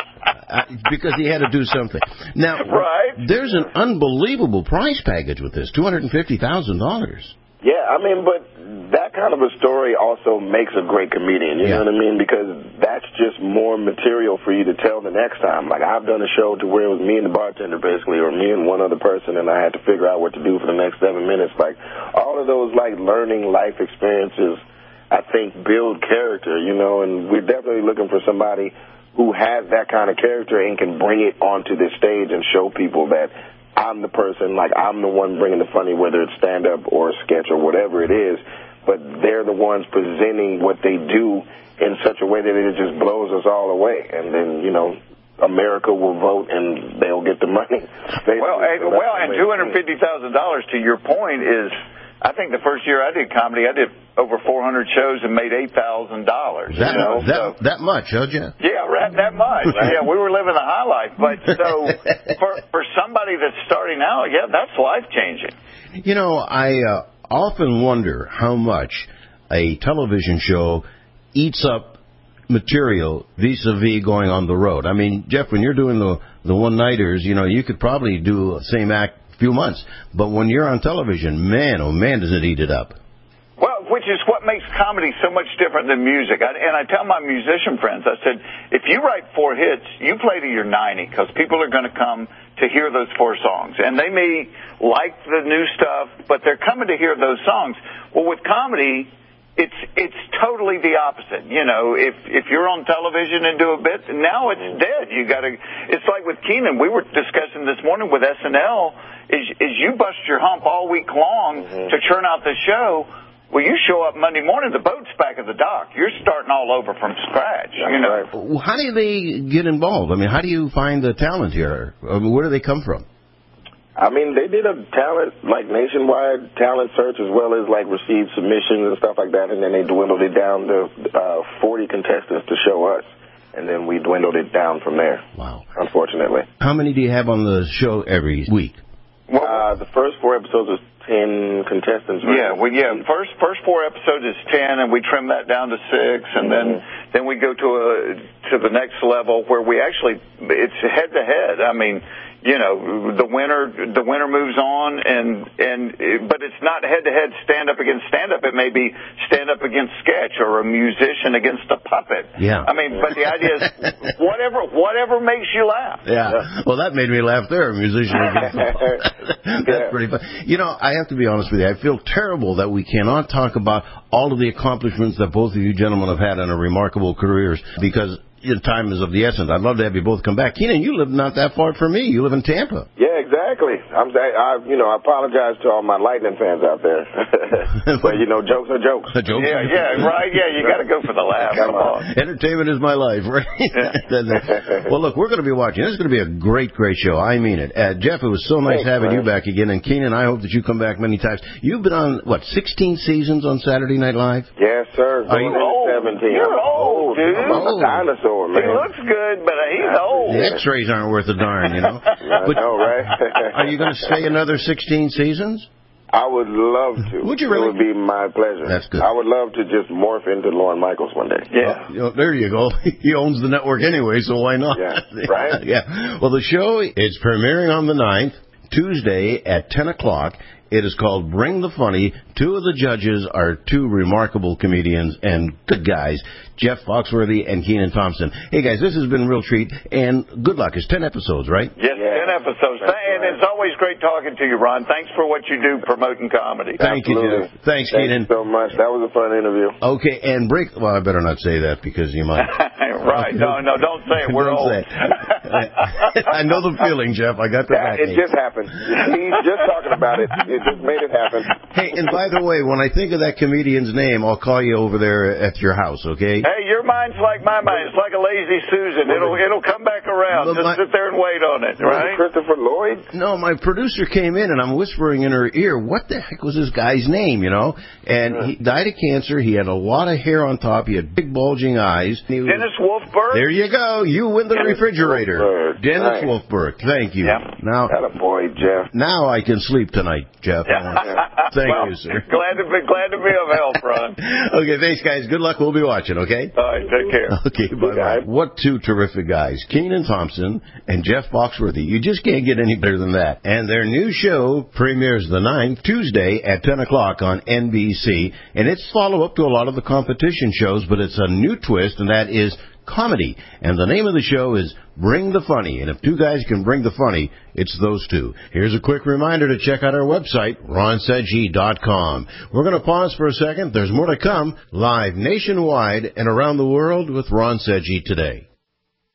Uh, because he had to do something. Now, right. There's an unbelievable prize package with this, two hundred fifty thousand dollars. Yeah, I mean, but that kind of a story also makes a great comedian, you yeah. know what I mean? Because that's just more material for you to tell the next time. Like, I've done a show to where it was me and the bartender, basically, or me and one other person, and I had to figure out what to do for the next seven minutes. Like, all of those, like, learning life experiences, I think, build character, you know, and we're definitely looking for somebody who has that kind of character and can bring it onto the stage and show people that I'm the person, like I'm the one bringing the funny, whether it's stand-up or sketch or whatever it is, but they're the ones presenting what they do in such a way that it just blows us all away. And then, you know, America will vote and they'll get the money. Well, and, well, and two hundred fifty thousand dollars, to your point, is, I think the first year I did comedy, I did over four hundred shows and made eight thousand dollars. That, you know? that, so, that much, huh, Jeff? Yeah, right, that much. Yeah, we were living the high life. But so for, for somebody that's starting out, yeah, that's life-changing. You know, I uh, often wonder how much a television show eats up material vis-a-vis going on the road. I mean, Jeff, when you're doing the the one-nighters, you know, you could probably do the same act a few months. But when you're on television, man, oh man, does it eat it up. Well, which is what makes comedy so much different than music. I, and I tell my musician friends, I said, if you write four hits, you play to your ninety, because people are going to come to hear those four songs. And they may like the new stuff, but they're coming to hear those songs. Well, with comedy, it's it's totally the opposite. You know, if if you're on television and do a bit, now it's dead. You got to. It's like with Keenan. We were discussing this morning with S N L. Is is you bust your hump all week long mm-hmm. to churn out the show. Well, you show up Monday morning, the boat's back at the dock. You're starting all over from scratch. You know. How do they get involved? I mean, how do you find the talent here? I mean, where do they come from? I mean, they did a talent, like, nationwide talent search, as well as, like, received submissions and stuff like that, and then they dwindled it down to uh, forty contestants to show us, and then we dwindled it down from there. Wow. Unfortunately. How many do you have on the show every week? Uh, the first four episodes was ten contestants. Right? Yeah, well, yeah. First, first four episodes is ten, and we trim that down to six, and mm-hmm. then then we go to a to the next level where we actually it's head to head. I mean, you know, the winner the winner moves on, and and but it's not head to head stand up against stand up. It may be stand up against sketch or a musician against a puppet. Yeah. I mean, but the idea is whatever whatever makes you laugh. Yeah. Well, that made me laugh there. A musician against a puppet. That's pretty fun. You know, I have to be honest with you. I feel terrible that we cannot talk about all of the accomplishments that both of you gentlemen have had in a remarkable careers, because time is of the essence. I'd love to have you both come back. Keenan, you live not that far from me. You live in Tampa. Yeah, exactly. I'm, I, you know, I apologize to all my Lightning fans out there. But, you know, jokes are jokes. jokes yeah, are yeah, right. Yeah, you got to go for the laugh. Come on. Entertainment is my life, right? Yeah. Well, look, we're going to be watching. This is going to be a great, great show. I mean it. Uh, Jeff, it was so nice Thanks, having man. you back again. And Keenan, I hope that you come back many times. You've been on, what, sixteen seasons on Saturday Night Live? Yes, sir. Are you old? seventeen. You're old, dude. I'm a dinosaur, man. He looks good, but he's old. The X-rays aren't worth a darn, you know. I But know, right? are you going to stay another sixteen seasons? I would love to. Would you really? It would be my pleasure. That's good. I would love to just morph into Lorne Michaels one day. Yeah. Oh, you know, there you go. He owns the network anyway, so why not? Yeah, right? Yeah. Well, the show is premiering on the ninth, Tuesday at ten o'clock. It is called Bring the Funny. Two of the judges are two remarkable comedians and good guys, Jeff Foxworthy and Keenan Thompson. Hey, guys, this has been a real treat, and good luck. It's ten episodes, right? Yes, yeah. ten episodes. That's and right. It's always great talking to you, Ron. Thanks for what you do promoting comedy. Thank Absolutely. you, Jeff. Thanks, Thank Keenan. you so much. That was a fun interview. Okay, and break... Well, I better not say that because you might... Right. No, no, don't say it. We're don't old. Say it. I know the feeling, Jeff. I got the yeah, backing. It just happened. He's just talking about it. It just made it happen. Hey, and by the way, when I think of that comedian's name, I'll call you over there at your house, okay? Hey, your mind's like my mind. It's like a lazy Susan. It'll it'll come back around. But Just my, sit there and wait on it, right? Christopher Lloyd? No, my producer came in, and I'm whispering in her ear, what the heck was this guy's name, you know? And yeah. he died of cancer. He had a lot of hair on top. He had big bulging eyes. Was, Dennis Wolfberg? There you go. You win the Dennis refrigerator. Wolfberg. Dennis nice. Wolfberg. Thank you. Yeah. Now, Got a boy, Jeff. Now I can sleep tonight, Jeff. Yeah. Thank well, you, sir. Glad to be glad to be of help, Ron. Okay, thanks, guys. Good luck. We'll be watching, okay? All right, take care. Okay, bye-bye. What two terrific guys. Keenan Thompson and Jeff Foxworthy. You just can't get any better than that. And their new show premieres the ninth, Tuesday at ten o'clock on N B C. And it's follow-up to a lot of the competition shows, but it's a new twist, and that is comedy. And the name of the show is Bring the Funny. And if two guys can bring the funny, it's those two. Here's a quick reminder to check out our website, ron sedgy dot com. We're going to pause for a second. There's more to come live nationwide and around the world with Ron Sedgy Today.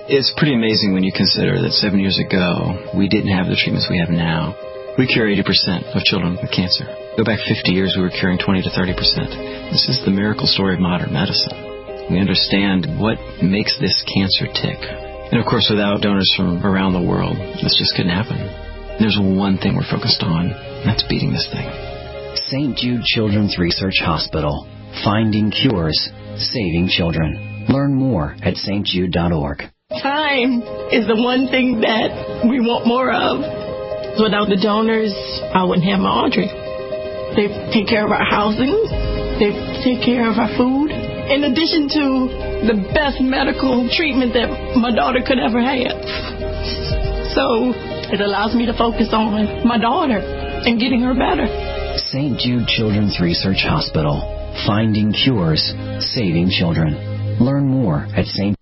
It's pretty amazing when you consider that seven years ago, we didn't have the treatments we have now. We cure eighty percent of children with cancer. Go back fifty years, we were curing twenty to thirty percent. This is the miracle story of modern medicine. We understand what makes this cancer tick. And of course, without donors from around the world, this just couldn't happen. And there's one thing we're focused on, and that's beating this thing. Saint Jude Children's Research Hospital. Finding cures, saving children. Learn more at s t jude dot org. Time is the one thing that we want more of. Without the donors, I wouldn't have my Audrey. They take care of our housing. They take care of our food. In addition to the best medical treatment that my daughter could ever have. So it allows me to focus on my daughter and getting her better. Saint Jude Children's Research Hospital. Finding cures, saving children. Learn more at Saint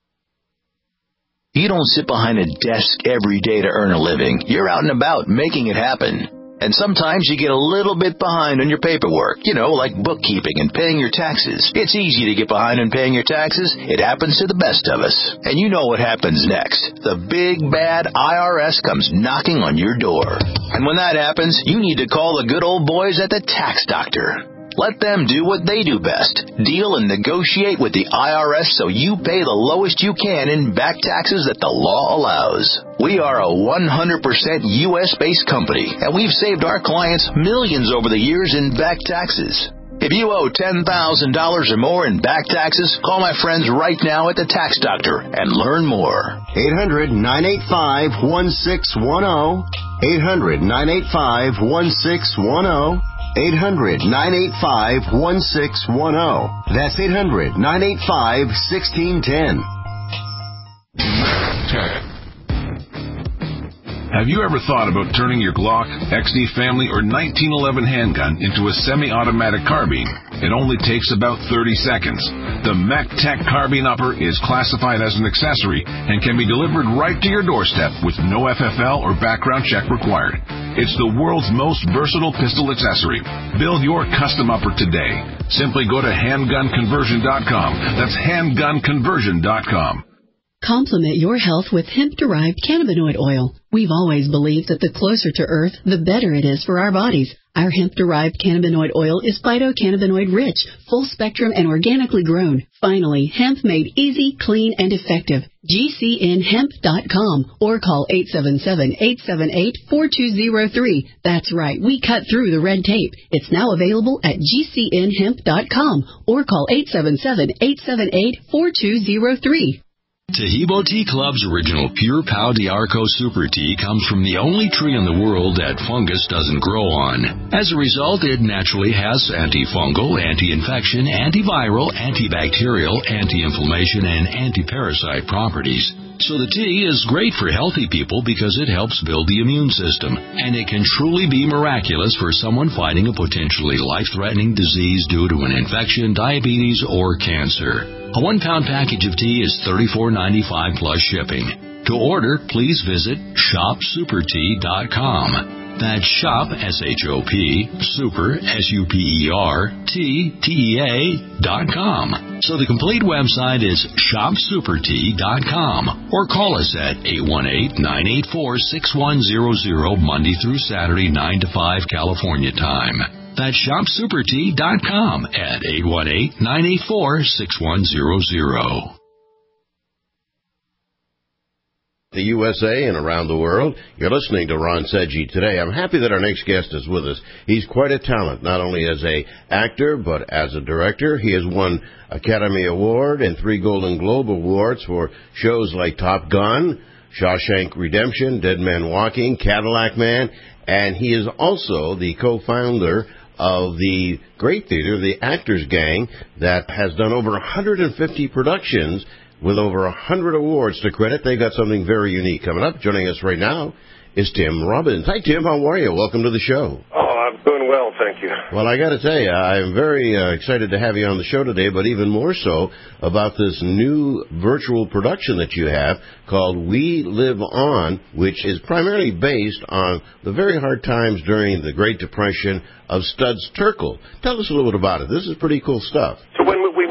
You don't sit behind a desk every day to earn a living. You're out and about making it happen. And sometimes you get a little bit behind on your paperwork, you know, like bookkeeping and paying your taxes. It's easy to get behind on paying your taxes. It happens to the best of us. And you know what happens next. The big, bad I R S comes knocking on your door. And when that happens, you need to call the good old boys at the Tax Doctor. Let them do what they do best. Deal and negotiate with the I R S so you pay the lowest you can in back taxes that the law allows. We are a one hundred percent U S-based company, and we've saved our clients millions over the years in back taxes. If you owe ten thousand dollars or more in back taxes, call my friends right now at the Tax Doctor and learn more. eight hundred, nine eight five, one six one zero. eight hundred, nine eight five, one six one zero. eight hundred, nine eight five, one six one zero. That's eight hundred, nine eight five, one six one zero. Have you ever thought about turning your Glock, X D Family, or nineteen eleven handgun into a semi-automatic carbine? It only takes about thirty seconds. The MacTech Carbine Upper is classified as an accessory and can be delivered right to your doorstep with no F F L or background check required. It's the world's most versatile pistol accessory. Build your custom upper today. Simply go to handgun conversion dot com. That's handgun conversion dot com. Complement your health with hemp-derived cannabinoid oil. We've always believed that the closer to Earth, the better it is for our bodies. Our hemp-derived cannabinoid oil is phytocannabinoid-rich, full-spectrum, and organically grown. Finally, hemp made easy, clean, and effective. G C N hemp dot com or call eight seven seven, eight seven eight, four two zero three. That's right, we cut through the red tape. It's now available at G C N hemp dot com or call eight seven seven, eight seven eight, four two zero three. Tahibo Tea Club's original Pure Pau d'Arco Super Tea comes from the only tree in the world that fungus doesn't grow on. As a result, it naturally has antifungal, anti-infection, antiviral, antibacterial, anti-inflammation, and anti-parasite properties. So the tea is great for healthy people because it helps build the immune system, and it can truly be miraculous for someone fighting a potentially life-threatening disease due to an infection, diabetes, or cancer. A one-pound package of tea is thirty-four ninety-five plus shipping. To order, please visit shop super tea dot com. That's shop, S H O P, super, S U P E R, T, T E A, dot com. So the complete website is shop super tea dot com or call us at eight one eight, nine eight four, six one zero zero Monday through Saturday, nine to five California time. That's shop super tea dot com at eight one eight, nine eight four, six one zero zero. The U S A and around the world, you're listening to Ron Sedgy today. I'm happy that our next guest is with us. He's quite a talent, not only as a actor, but as a director. He has won Academy Award and three Golden Globe Awards for shows like Top Gun, Shawshank Redemption, Dead Man Walking, Cadillac Man, and he is also the co-founder of the great theater, the Actors Gang, that has done over one hundred fifty productions with over one hundred awards to credit. They got something very unique coming up. Joining us right now is Tim Robbins. Hi, Tim. How are you? Welcome to the show. Oh, I'm doing well, thank you. Well, I got to tell you, I'm very uh, excited to have you on the show today, but even more so about this new virtual production that you have called We Live On, which is primarily based on the very hard times during the Great Depression of Studs Terkel. Tell us a little bit about it. This is pretty cool stuff. So when we went into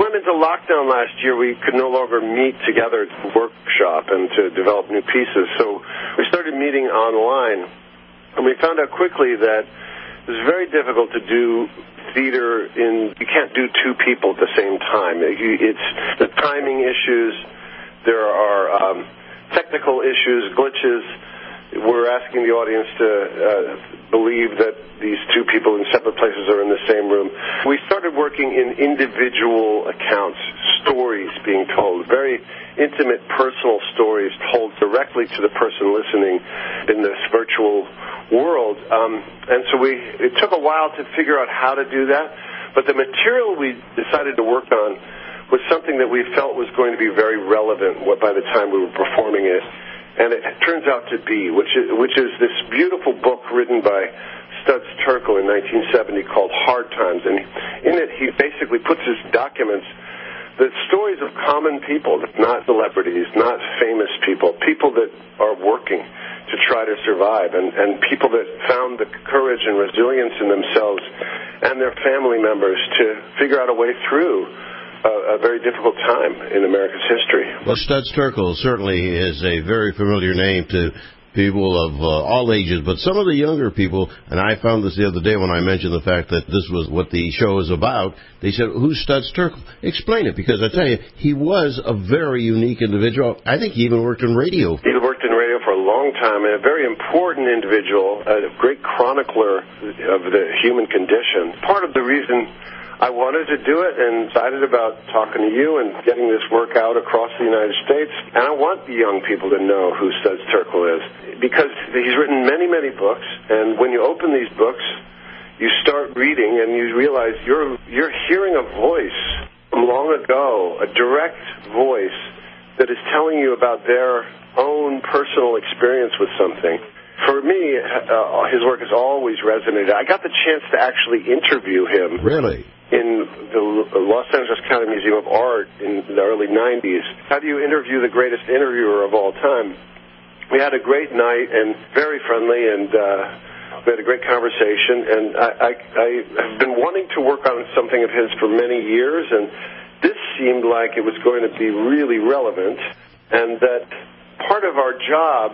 lockdown last year, we could no longer meet together to workshop and to develop new pieces. So we started meeting online, and we found out quickly that it was very difficult to do theater in, you can't do two people at the same time. It's the timing issues, there are um, technical issues, glitches. We're asking the audience to uh, believe that these two people in separate places are in the same room. We started working in individual accounts, stories being told, very intimate, personal stories told directly to the person listening in this virtual world. Um, and so we, it took a while to figure out how to do that, but the material we decided to work on was something that we felt was going to be very relevant by the time we were performing it. And it turns out to be, which is, which is this beautiful book written by Studs Terkel in nineteen seventy called Hard Times. And in it, he basically puts his documents, the stories of common people, not celebrities, not famous people, people that are working to try to survive, and, and people that found the courage and resilience in themselves and their family members to figure out a way through a, a very difficult time in America's history. Well, Studs Terkel certainly is a very familiar name to people of uh, all ages, but some of the younger people, and I found this the other day when I mentioned the fact that this was what the show is about, they said, who's Studs Terkel? Explain it, because I tell you, he was a very unique individual. I think he even worked in radio. He worked in radio for a long time, and a very important individual, a great chronicler of the human condition. Part of the reason I wanted to do it and excited about talking to you and getting this work out across the United States. And I want the young people to know who Studs Terkel is, because he's written many, many books. And when you open these books, you start reading and you realize you're you're hearing a voice from long ago, a direct voice that is telling you about their own personal experience with something. For me, uh, his work has always resonated. I got the chance to actually interview him. Really? In the Los Angeles County Museum of Art in the early nineties. How do you interview the greatest interviewer of all time? We had a great night and very friendly, and uh, we had a great conversation. And I, I, I have been wanting to work on something of his for many years, and this seemed like it was going to be really relevant, and that part of our job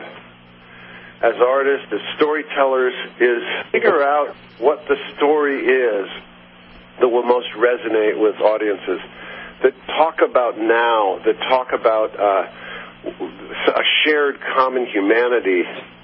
as artists, as storytellers, is figure out what the story is that will most resonate with audiences, that talk about now, that talk about uh, a shared common humanity,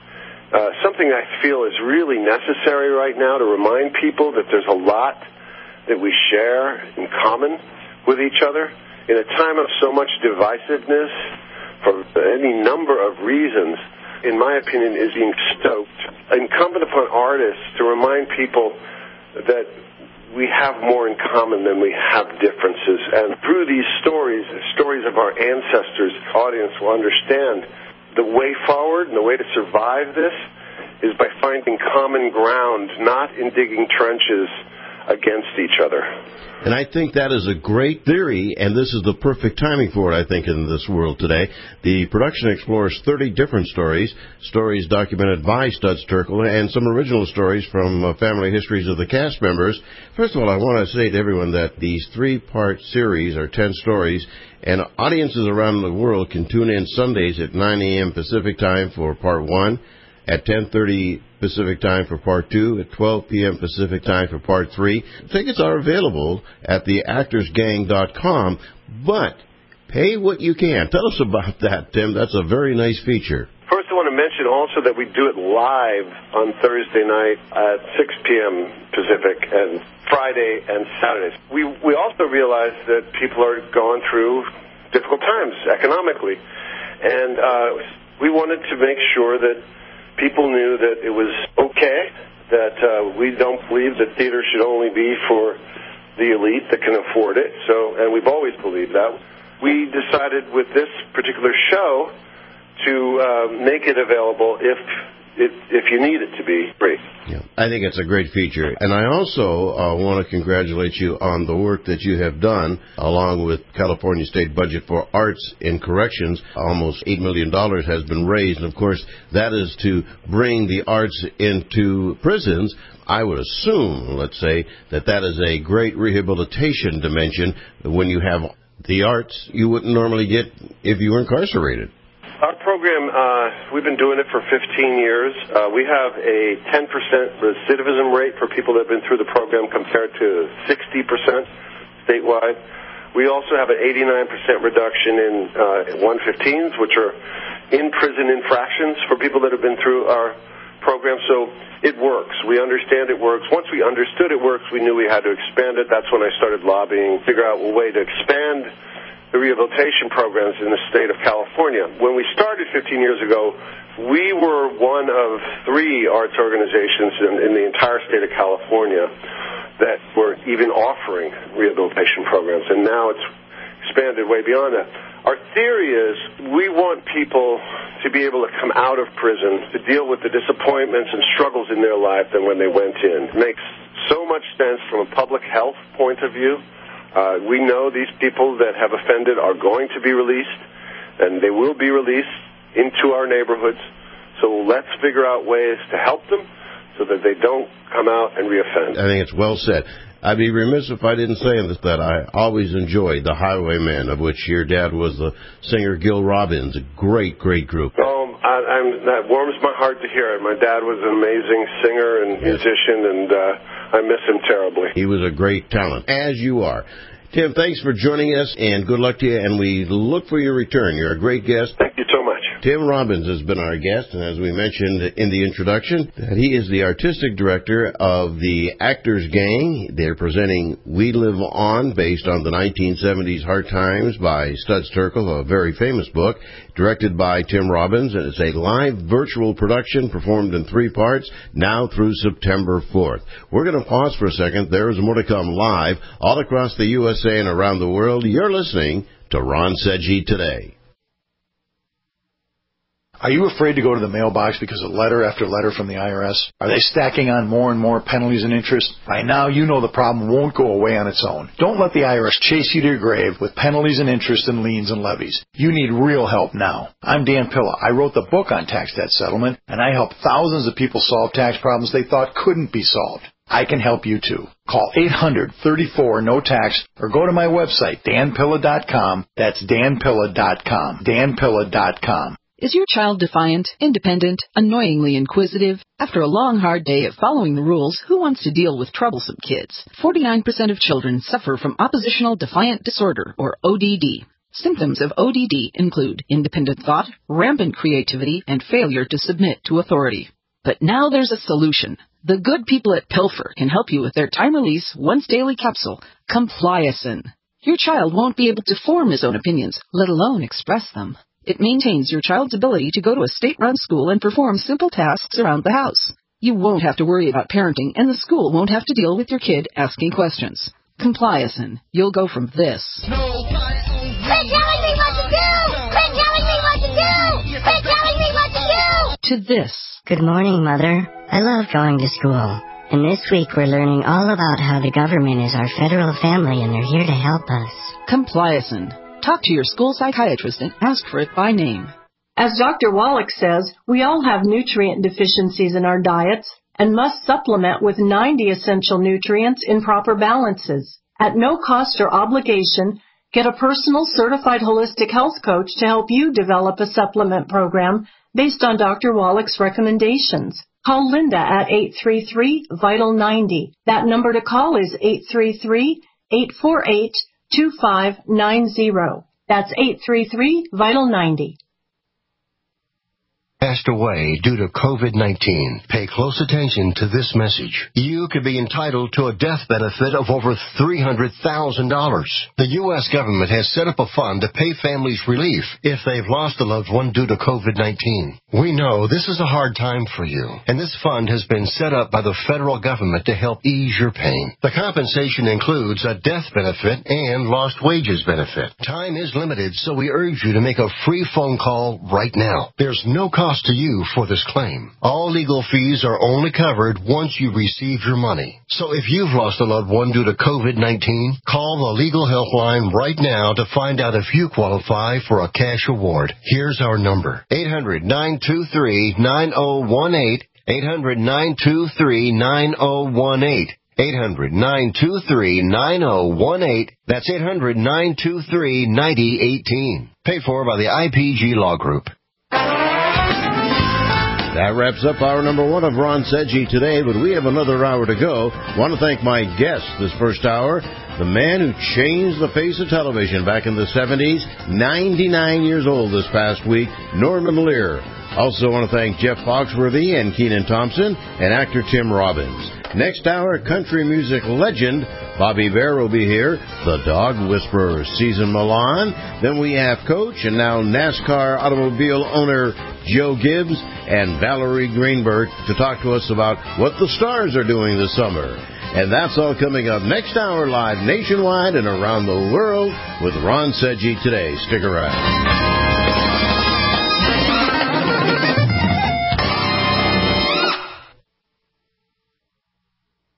uh, something I feel is really necessary right now to remind people that there's a lot that we share in common with each other. In a time of so much divisiveness, for any number of reasons, in my opinion, is being stoked. Incumbent upon artists to remind people that we have more in common than we have differences. And through these stories, stories of our ancestors, audience will understand the way forward and the way to survive this is by finding common ground, not in digging trenches against each other. And I think that is a great theory, and this is the perfect timing for it, I think, in this world today. The production explores thirty different stories, stories documented by Studs Terkel, and some original stories from uh, family histories of the cast members. First of all, I want to say to everyone that these three-part series are ten stories, and audiences around the world can tune in Sundays at nine a.m. Pacific time for part one, at ten thirty Pacific time for part two, at twelve p.m. Pacific time for part three. Tickets are available at the actors gang dot com, but pay what you can. Tell us about that, Tim. That's a very nice feature. First, I want to mention also that we do it live on Thursday night at six p.m. Pacific and Friday and Saturdays. We we also realize that people are going through difficult times economically, and uh, we wanted to make sure that people knew that it was okay, that uh, we don't believe that theater should only be for the elite that can afford it. So, and we've always believed that. We decided with this particular show to uh, make it available if it, if you need it to be free. Yeah, I think it's a great feature. And I also uh, want to congratulate you on the work that you have done, along with California State Budget for Arts in Corrections. Almost eight million dollars has been raised. And, of course, that is to bring the arts into prisons. I would assume, let's say, that that is a great rehabilitation dimension when you have the arts you wouldn't normally get if you were incarcerated. Our program, uh, we've been doing it for fifteen years. Uh, we have a ten percent recidivism rate for people that have been through the program compared to sixty percent statewide. We also have an eighty-nine percent reduction in uh, one fifteens, which are in-prison infractions for people that have been through our program. So it works. We understand it works. Once we understood it works, we knew we had to expand it. That's when I started lobbying, figure out a way to expand the rehabilitation programs in the state of California. When we started fifteen years ago, we were one of three arts organizations in, in the entire state of California that were even offering rehabilitation programs, and now it's expanded way beyond that. Our theory is we want people to be able to come out of prison to deal with the disappointments and struggles in their life than when they went in. It makes so much sense from a public health point of view. Uh, we know these people that have offended are going to be released, and they will be released into our neighborhoods. So let's figure out ways to help them so that they don't come out and reoffend. I think it's well said. I'd be remiss if I didn't say this, that I always enjoyed the Highwaymen, of which your dad was the singer Gil Robbins. A great, great group. Oh, I, I'm, that warms my heart to hear it. My dad was an amazing singer and musician, and uh, I miss him terribly. He was a great talent, as you are. Tim, thanks for joining us, and good luck to you, and we look for your return. You're a great guest. Thank you so much. Tim Robbins has been our guest, and as we mentioned in the introduction, that he is the artistic director of the Actors Gang. They're presenting We Live On, based on the nineteen seventies Hard Times by Studs Terkel, a very famous book, directed by Tim Robbins, and it's a live virtual production performed in three parts, now through September fourth. We're going to pause for a second. There is more to come live all across the U S A and around the world. You're listening to Ron Sedgwick Today. Are you afraid to go to the mailbox because of letter after letter from the I R S? Are they stacking on more and more penalties and interest? By now, you know the problem won't go away on its own. Don't let the I R S chase you to your grave with penalties and interest and liens and levies. You need real help now. I'm Dan Pilla. I wrote the book on tax debt settlement, and I help thousands of people solve tax problems they thought couldn't be solved. I can help you too. Call eight hundred, thirty-four, no tax or go to my website, dan pilla dot com. That's dan pilla dot com. dan pilla dot com. Is your child defiant, independent, annoyingly inquisitive? After a long, hard day of following the rules, who wants to deal with troublesome kids? forty-nine percent of children suffer from oppositional defiant disorder, or O D D. Symptoms of O D D include independent thought, rampant creativity, and failure to submit to authority. But now there's a solution. The good people at Pilfer can help you with their time-release, once-daily capsule, Compliacin. Your child won't be able to form his own opinions, let alone express them. It maintains your child's ability to go to a state-run school and perform simple tasks around the house. You won't have to worry about parenting, and the school won't have to deal with your kid asking questions. Compliacin. You'll go from this. Quit telling me what to do! Quit telling me what to do! Quit telling me what to do! To this. Good morning, Mother. I love going to school. And this week we're learning all about how the government is our federal family and they're here to help us. Compliacin. Talk to your school psychiatrist and ask for it by name. As Doctor Wallach says, we all have nutrient deficiencies in our diets and must supplement with ninety essential nutrients in proper balances. At no cost or obligation, get a personal certified holistic health coach to help you develop a supplement program based on Doctor Wallach's recommendations. Call Linda at eight three three, vital ninety. That number to call is eight three three, eight four eight, two five nine zero. That's eight three three, vital ninety. Passed away due to COVID nineteen. Pay close attention to this message. You could be entitled to a death benefit of over three hundred thousand dollars. The U S government has set up a fund to pay families relief if they've lost a loved one due to COVID nineteen. We know this is a hard time for you, and this fund has been set up by the federal government to help ease your pain. The compensation includes a death benefit and lost wages benefit. Time is limited, so we urge you to make a free phone call right now. There's no cost to you for this claim. All legal fees are only covered once you receive your money. So if you've lost a loved one due to COVID nineteen, call the legal helpline right now to find out if you qualify for a cash award. Here's our number. eight hundred, nine two three, nine oh one eight. eight hundred, nine two three, nine oh one eight. eight hundred, nine two three, nine oh one eight. That's eight hundred, nine two three, nine oh one eight. Paid for by the I P G Law Group. That wraps up our number one of Ron Sedgy today, but we have another hour to go. Want to thank my guest this first hour, the man who changed the face of television back in the seventies, ninety-nine years old this past week, Norman Lear. Also want to thank Jeff Foxworthy and Kenan Thompson and actor Tim Robbins. Next hour, country music legend Bobby Bear will be here, the Dog Whisperer, Susan Milan. Then we have coach and now NASCAR automobile owner Joe Gibbs and Valerie Greenberg to talk to us about what the stars are doing this summer. And that's all coming up next hour live nationwide and around the world with Ron Sedgy today. Stick around.